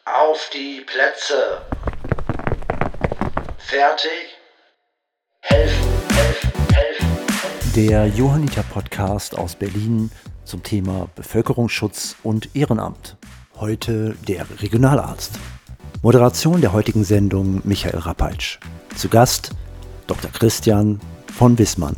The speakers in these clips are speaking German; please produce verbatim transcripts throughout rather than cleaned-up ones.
Auf die Plätze. Fertig. Helfen, helfen, helfen, helfen. Der Johanniter-Podcast aus Berlin zum Thema Bevölkerungsschutz und Ehrenamt. Heute der Regionalarzt. Moderation der heutigen Sendung Michael Rappeitsch. Zu Gast Doktor Christian von Wissmann.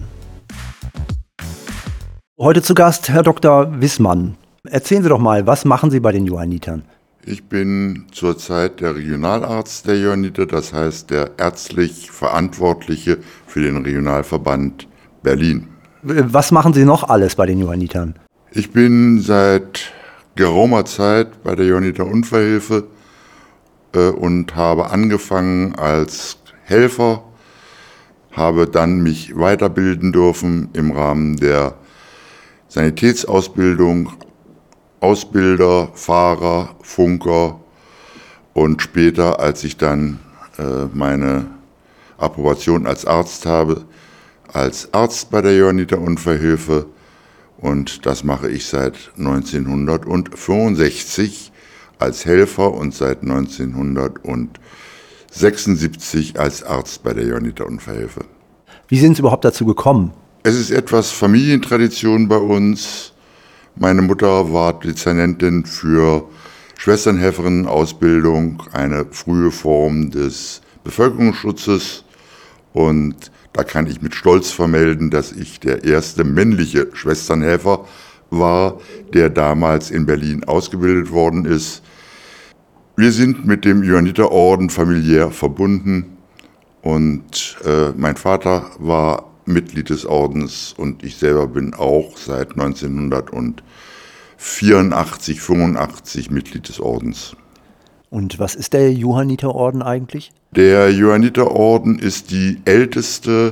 Heute zu Gast Herr Doktor Wissmann. Erzählen Sie doch mal, was machen Sie bei den Johannitern? Ich bin zurzeit der Regionalarzt der Johanniter, das heißt der ärztlich Verantwortliche für den Regionalverband Berlin. Was machen Sie noch alles bei den Johannitern? Ich bin seit geraumer Zeit bei der Johanniter Unfallhilfe äh, und habe angefangen als Helfer, habe dann mich weiterbilden dürfen im Rahmen der Sanitätsausbildung, Ausbilder, Fahrer, Funker und später, als ich dann äh, meine Approbation als Arzt habe, als Arzt bei der Johanniter Unfallhilfe, und das mache ich seit neunzehnhundertfünfundsechzig als Helfer und seit neunzehnhundertsechsundsiebzig als Arzt bei der Johanniter Unfallhilfe. Wie sind Sie überhaupt dazu gekommen? Es ist etwas Familientradition bei uns. Meine Mutter war Dezernentin für Schwesternhelferinnenausbildung, eine frühe Form des Bevölkerungsschutzes. Und da kann ich mit Stolz vermelden, dass ich der erste männliche Schwesternhelfer war, der damals in Berlin ausgebildet worden ist. Wir sind mit dem Johanniterorden familiär verbunden und äh, mein Vater war Mitglied des Ordens und ich selber bin auch seit neunzehnhundertvierundachtzig, fünfundachtzig Mitglied des Ordens. Und was ist der Johanniterorden eigentlich? Der Johanniterorden ist die älteste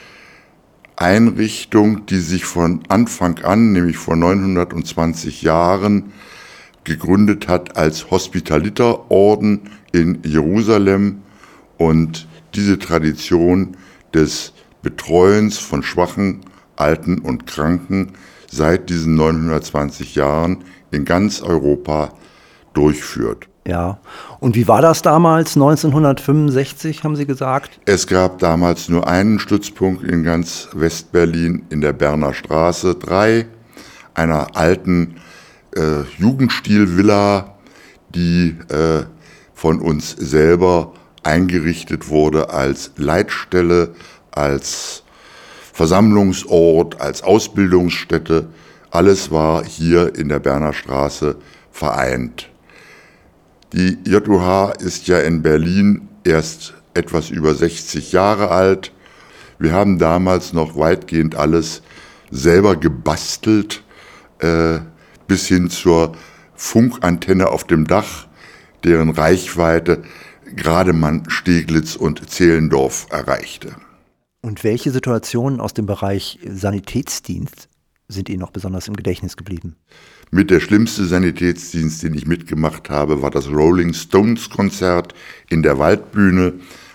Einrichtung, die sich von Anfang an, nämlich vor neunhundertzwanzig Jahren, gegründet hat als Hospitaliterorden in Jerusalem, und diese Tradition des Betreuens von Schwachen, Alten und Kranken seit diesen neunhundertzwanzig Jahren in ganz Europa durchführt. Ja, und wie war das damals, neunzehnhundertfünfundsechzig, haben Sie gesagt? Es gab damals nur einen Stützpunkt in ganz Westberlin in der Berner Straße drei, einer alten äh, Jugendstilvilla, die äh, von uns selber eingerichtet wurde als Leitstelle, als Versammlungsort, als Ausbildungsstätte. Alles war hier in der Berner Straße vereint. Die J U H ist ja in Berlin erst etwas über sechzig Jahre alt. Wir haben damals noch weitgehend alles selber gebastelt, äh, bis hin zur Funkantenne auf dem Dach, deren Reichweite gerade mal Steglitz und Zehlendorf erreichte. Und welche Situationen aus dem Bereich Sanitätsdienst sind Ihnen noch besonders im Gedächtnis geblieben? Mit der schlimmste Sanitätsdienst, den ich mitgemacht habe, war das Rolling Stones Konzert in der Waldbühne,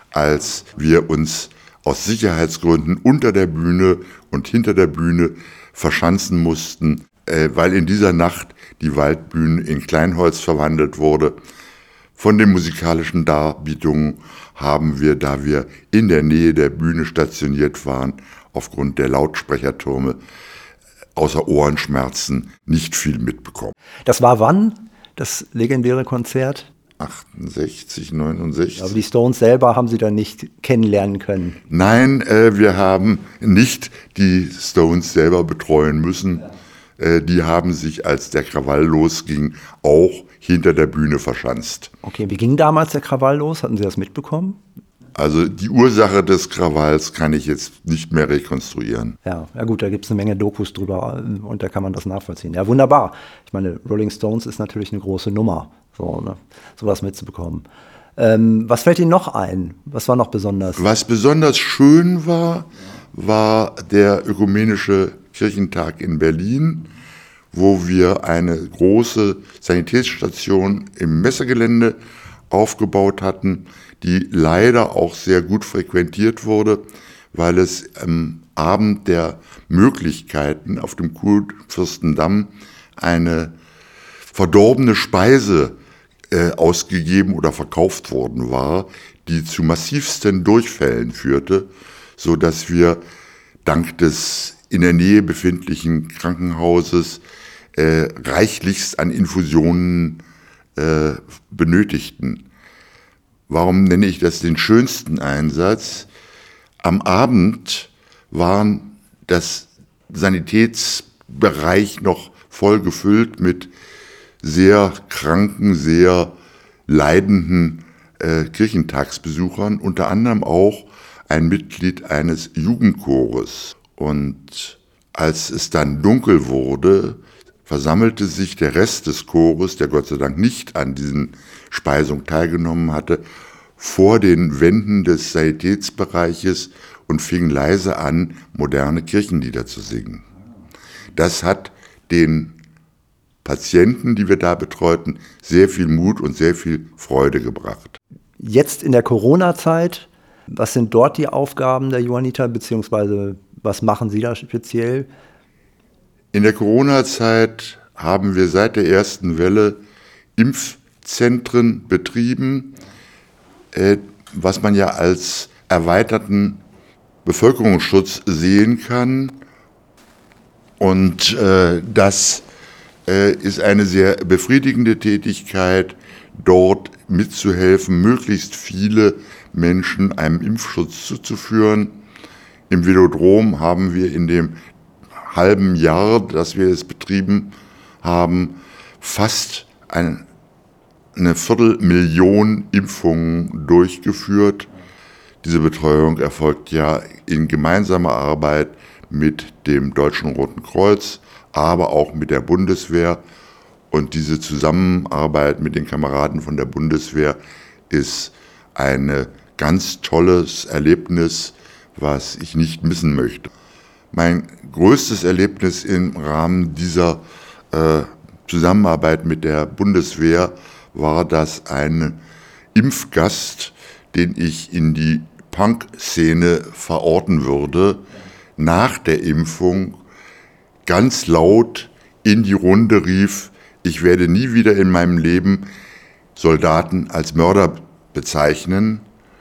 als wir uns aus Sicherheitsgründen unter der Bühne und hinter der Bühne verschanzen mussten, äh, weil in dieser Nacht die Waldbühne in Kleinholz verwandelt wurde. Von den musikalischen Darbietungen haben wir, da wir in der Nähe der Bühne stationiert waren, aufgrund der Lautsprechertürme außer Ohrenschmerzen nicht viel mitbekommen. Das war wann, das legendäre Konzert? achtundsechzig, neunundsechzig. Aber die Stones selber haben Sie dann nicht kennenlernen können? Nein, äh, wir haben nicht die Stones selber betreuen müssen. Ja. Äh, die haben sich, als der Krawall losging, auch hinter der Bühne verschanzt. Okay, wie ging damals der Krawall los? Hatten Sie das mitbekommen? Also die Ursache des Krawalls kann ich jetzt nicht mehr rekonstruieren. Ja, ja gut, da gibt es eine Menge Dokus drüber und da kann man das nachvollziehen. Ja, wunderbar. Ich meine, Rolling Stones ist natürlich eine große Nummer, so, ne, sowas mitzubekommen. Ähm, was fällt Ihnen noch ein? Was war noch besonders? Was besonders schön war, war der Ökumenische Kirchentag in Berlin, wo wir eine große Sanitätsstation im Messegelände aufgebaut hatten, die leider auch sehr gut frequentiert wurde, weil es am Abend der Möglichkeiten auf dem Kurfürstendamm eine verdorbene Speise äh, ausgegeben oder verkauft worden war, die zu massivsten Durchfällen führte, so dass wir dank des in der Nähe befindlichen Krankenhauses äh, reichlichst an Infusionen äh, benötigten. Warum nenne ich das den schönsten Einsatz? Am Abend waren das Sanitätsbereich noch voll gefüllt mit sehr kranken, sehr leidenden äh, Kirchentagsbesuchern, unter anderem auch ein Mitglied eines Jugendchores. Und als es dann dunkel wurde, versammelte sich der Rest des Chores, der Gott sei Dank nicht an diesen Speisungen teilgenommen hatte, vor den Wänden des Sanitätsbereiches und fing leise an, moderne Kirchenlieder zu singen. Das hat den Patienten, die wir da betreuten, sehr viel Mut und sehr viel Freude gebracht. Jetzt in der Corona-Zeit, was sind dort die Aufgaben der Johanniter, beziehungsweise was machen Sie da speziell? In der Corona-Zeit haben wir seit der ersten Welle Impfzentren betrieben, äh, was man ja als erweiterten Bevölkerungsschutz sehen kann. Und äh, das äh, ist eine sehr befriedigende Tätigkeit, dort mitzuhelfen, möglichst viele Menschen einem Impfschutz zuzuführen. Im Velodrom haben wir in dem halben Jahr, das wir es betrieben haben, fast ein, eine Viertelmillion Impfungen durchgeführt. Diese Betreuung erfolgt ja in gemeinsamer Arbeit mit dem Deutschen Roten Kreuz, aber auch mit der Bundeswehr. Und diese Zusammenarbeit mit den Kameraden von der Bundeswehr ist ein ganz tolles Erlebnis, was ich nicht missen möchte. Mein größtes Erlebnis im Rahmen dieser äh, Zusammenarbeit mit der Bundeswehr war, dass ein Impfgast, den ich in die Punk-Szene verorten würde, nach der Impfung ganz laut in die Runde rief: Ich werde nie wieder in meinem Leben Soldaten als Mörder bezeichnen.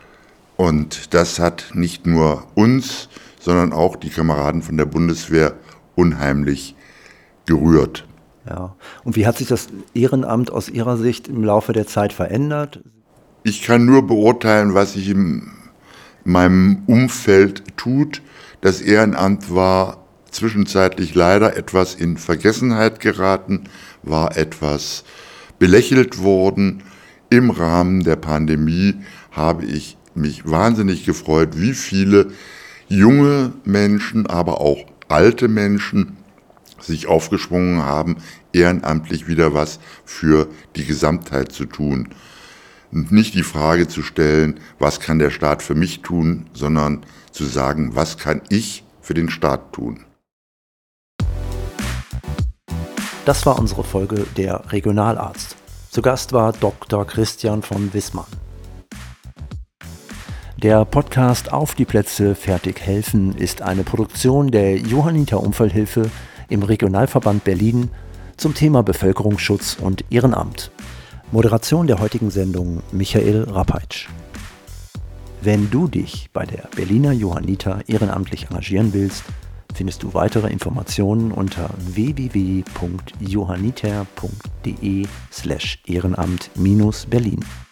Und das hat nicht nur uns, sondern auch die Kameraden von der Bundeswehr unheimlich gerührt. Ja. Und wie hat sich das Ehrenamt aus Ihrer Sicht im Laufe der Zeit verändert? Ich kann nur beurteilen, was sich in meinem Umfeld tut. Das Ehrenamt war zwischenzeitlich leider etwas in Vergessenheit geraten, war etwas belächelt worden. Im Rahmen der Pandemie habe ich mich wahnsinnig gefreut, wie viele junge Menschen, aber auch alte Menschen sich aufgeschwungen haben, ehrenamtlich wieder was für die Gesamtheit zu tun. Und nicht die Frage zu stellen, was kann der Staat für mich tun, sondern zu sagen, was kann ich für den Staat tun. Das war unsere Folge Der Regionalarzt. Zu Gast war Doktor Christian von Wissmann. Der Podcast Auf die Plätze, fertig helfen ist eine Produktion der Johanniter Unfallhilfe im Regionalverband Berlin zum Thema Bevölkerungsschutz und Ehrenamt. Moderation der heutigen Sendung Michael Rappaitsch. Wenn du dich bei der Berliner Johanniter ehrenamtlich engagieren willst, findest du weitere Informationen unter w w w punkt johanniter punkt de slash ehrenamt Berlin.